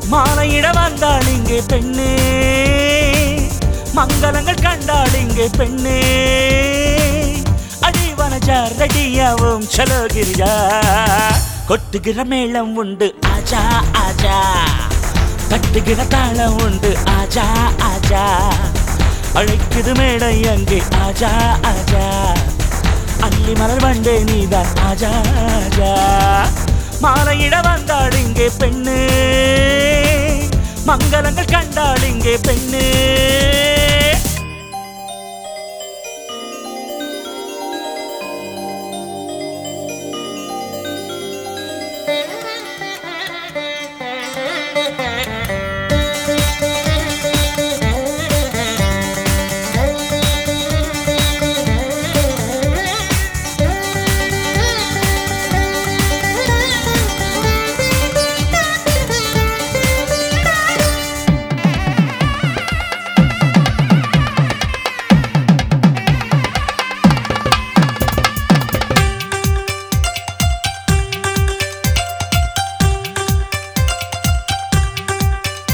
மாலையிட வந்தாள் இங்கே பெண்ணே, மங்களங்கள் கண்டாள் இங்கே பெண்ணே. அடிவனஜா ரெடியாவும் சலோ கிரிஜா, கொட்டுகிற மேளம் உண்டு ஆஜா ஆஜா, தட்டுகிற தாளம் உண்டு ஆஜா ஆஜா, அழைக்குது மேடை அங்கே ஆஜா ஆஜா, அள்ளி மலர் வண்டே நீதான் ஆஜா ஆஜா. மாலையிட வந்தாள் இங்கே பெண்ணு, மங்களங்கள் கண்டாள் இங்கே பெண்ணு.